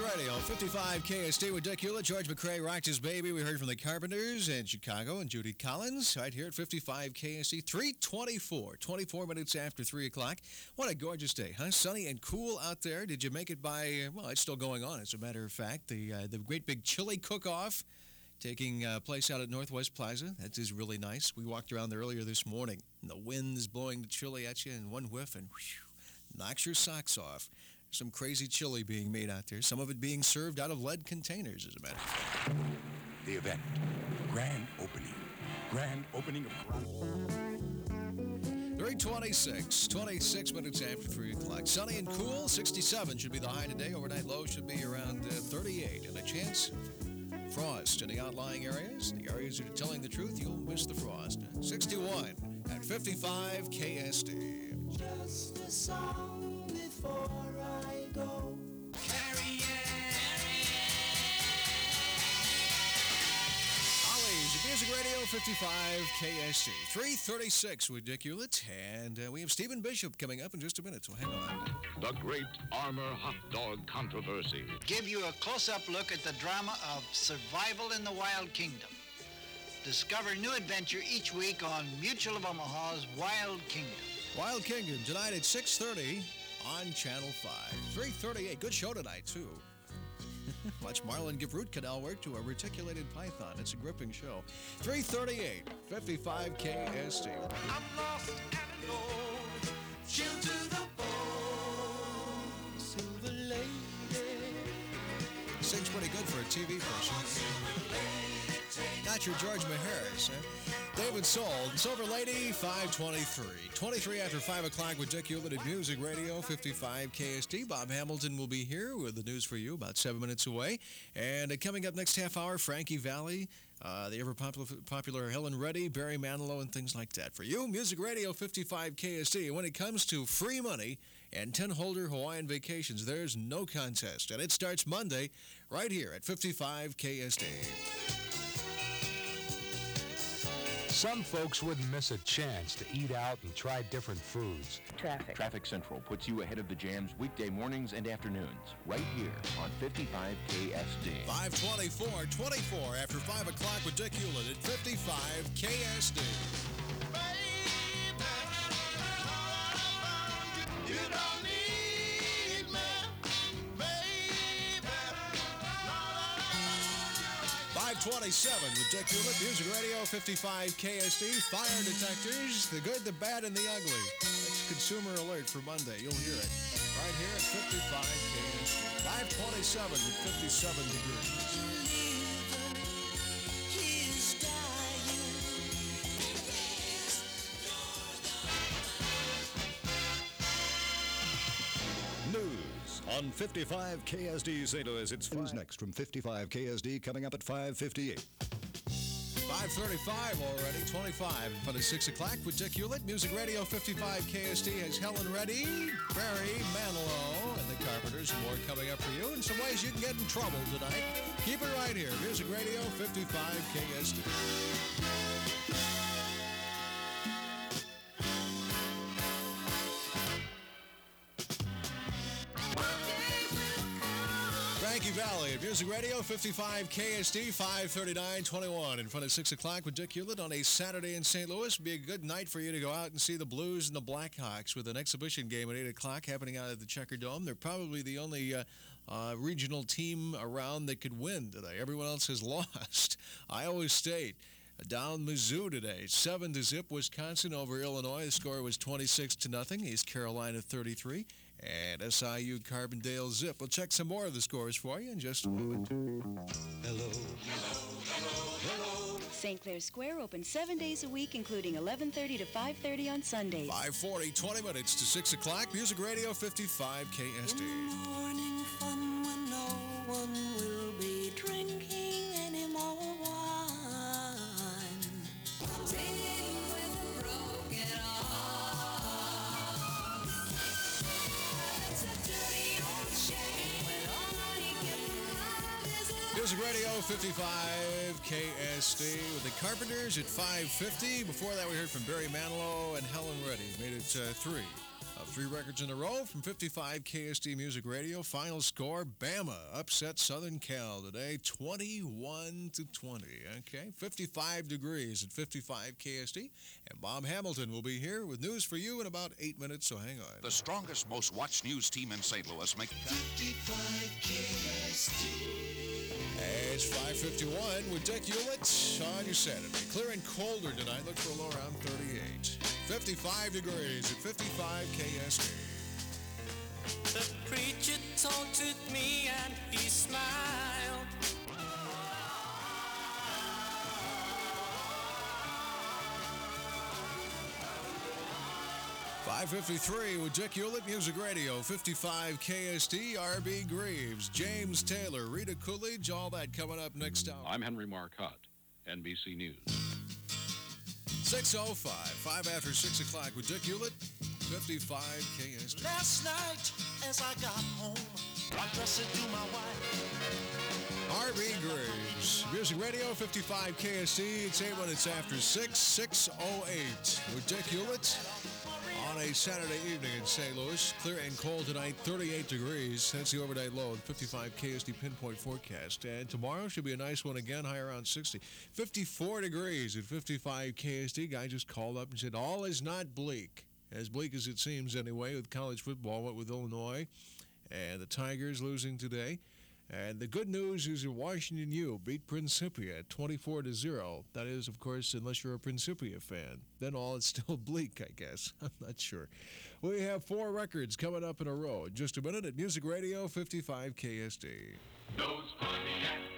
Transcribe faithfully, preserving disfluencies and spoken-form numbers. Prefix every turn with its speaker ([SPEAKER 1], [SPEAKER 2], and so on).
[SPEAKER 1] Radio, fifty-five K S D with Dick Hewlett. George McCrae rocked his baby. We heard from the Carpenters in Chicago and Judy Collins right here at fifty-five K S D. three twenty-four, twenty-four minutes after three o'clock. What a gorgeous day, huh? Sunny and cool out there. Did you make it by, well, it's still going on, as a matter of fact. The, uh, the great big chili cook-off taking uh, place out at Northwest Plaza. That is really nice. We walked around there earlier this morning, and the wind's blowing the chili at you in one whiff, and whew, knocks your socks off. Some crazy chili being made out there, some of it being served out of lead containers, as a matter of fact.
[SPEAKER 2] The event, grand opening, grand opening of...
[SPEAKER 1] three twenty-six, twenty-six minutes after three o'clock. Sunny and cool, sixty-seven should be the high today. Overnight low should be around uh, thirty-eight, and a chance of frost in the outlying areas. The areas that are telling the truth, you'll miss the frost. sixty-one at fifty-five K S D.
[SPEAKER 3] Just a song before I go. Carry
[SPEAKER 1] Ollie's Music Radio, fifty-five K S D. three thirty-six with Dick Hewlett, and uh, we have Stephen Bishop coming up in just a minute, so hang on.
[SPEAKER 4] The Great Armour Hot Dog Controversy.
[SPEAKER 5] Give you a close-up look at the drama of survival in the Wild Kingdom. Discover new adventure each week on Mutual of Omaha's Wild Kingdom.
[SPEAKER 1] Wild Kingdom, tonight at six thirty on Channel five. three thirty-eight, good show tonight, too. Watch Marlon give root canal work to a reticulated python. It's a gripping show. three thirty-eight, fifty-five K S D.
[SPEAKER 3] I'm lost and alone, chilled to the bone, silver lady.
[SPEAKER 1] Sings pretty good for a T V person. Not your George Maharis, eh? David Soul, Silver Lady, five twenty-three. twenty-three after five o'clock with Dick Hewlett at Music Radio, fifty-five K S D. Bob Hamilton will be here with the news for you about seven minutes away. And uh, coming up next half hour, Frankie Valli, uh, the ever-popular popular Helen Reddy, Barry Manilow, and things like that. For you, Music Radio, fifty-five K S D. When it comes to free money and ten-holder Hawaiian vacations, there's no contest. And it starts Monday right here at fifty-five K S D.
[SPEAKER 6] Some folks wouldn't miss a chance to eat out and try different foods.
[SPEAKER 7] Traffic.
[SPEAKER 8] Traffic Central puts you ahead of the jams weekday mornings and afternoons, right here on fifty-five K S D.
[SPEAKER 1] five twenty-four, twenty-four after five o'clock with Dick Hewlett at fifty-five K S D.
[SPEAKER 3] You don't need me, baby.
[SPEAKER 1] five twenty-seven with Dick Hewlett, Music Radio, fifty-five K S D. Fire detectors, the good, the bad, and the ugly. That's Consumer Alert for Monday. You'll hear it right here at fifty-five K S D. five twenty-seven with fifty-seven degrees.
[SPEAKER 9] News on fifty-five K S D Saint Louis. It's news next from fifty-five K S D coming up at five fifty-eight.
[SPEAKER 1] five thirty-five already, twenty-five in front of six o'clock with Dick Hewlett. Music Radio, fifty-five K S D has Helen Reddy, Barry Manilow, and the Carpenters, and more coming up for you. And some ways you can get in trouble tonight. Keep it right here. Music Radio, fifty-five K S D. Frankie Valli at Music Radio, fifty-five K S D, five thirty-nine, twenty-one in front of six o'clock with Dick Hewlett on a Saturday in Saint Louis. Be a good night for you to go out and see the Blues and the Blackhawks with an exhibition game at eight o'clock happening out at the Checker Dome. They're probably the only uh, uh, regional team around that could win today. Everyone else has lost. Iowa State down Mizzou today, seven to zip. Wisconsin over Illinois. The score was twenty-six to nothing. East Carolina thirty-three, and S I U Carbondale zip. We'll check some more of the scores for you in just a moment.
[SPEAKER 3] Hello. Hello. Hello. Hello.
[SPEAKER 7] Saint Clair Square open seven days a week, including eleven thirty to five thirty on Sundays.
[SPEAKER 1] five forty, twenty minutes to six o'clock. Music Radio, fifty-five K S D.
[SPEAKER 3] Morning fun when no one will be drinking any more wine. Singing with a broken heart. It's a dirty old shame when all you get from love is a
[SPEAKER 1] Music Radio, fifty-five K S D with the Carpenters at five fifty. Before that, we heard from Barry Manilow and Helen Reddy. Made it uh, three. Of three records in a row from fifty-five K S D Music Radio. Final score, Bama upset Southern Cal today, twenty-one to twenty. Okay, fifty-five degrees at fifty-five K S D. And Bob Hamilton will be here with news for you in about eight minutes, so hang on.
[SPEAKER 4] The strongest, most watched news team in Saint Louis make
[SPEAKER 3] fifty-five K S D.
[SPEAKER 1] It's five fifty-one with Dick Hewlett on your Saturday. Clear and colder tonight. Look for a low around thirty-eight. fifty-five degrees at fifty-five K S D.
[SPEAKER 3] The preacher taunted me and he smiled.
[SPEAKER 1] five fifty-three with Dick Hewlett, Music Radio, fifty-five K S D, R B Greaves, James Taylor, Rita Coolidge, all that coming up next hour.
[SPEAKER 10] I'm Henry Marcotte, N B C News.
[SPEAKER 1] six oh five, five after six o'clock with Dick Hewlett, fifty-five K S D.
[SPEAKER 3] Last night as I got home, I dressed it to my wife.
[SPEAKER 1] R B Graves, Music Radio, fifty-five K S D. It's eight minutes after six, six oh eight with Dick Hewlett on a Saturday evening in Saint Louis. Clear and cold tonight, thirty-eight degrees. That's the overnight low, fifty-five K S D pinpoint forecast. And tomorrow should be a nice one again, high around sixty. fifty-four degrees at fifty-five K S D. Guy just called up and said, all is not bleak. As bleak as it seems anyway with college football, what with Illinois and the Tigers losing today. And the good news is that Washington U beat Principia twenty-four to zero. That is, of course, unless you're a Principia fan. Then all is still bleak, I guess. I'm not sure. We have four records coming up in a row. In just a minute at Music Radio, fifty-five K S D.
[SPEAKER 4] those Pontiac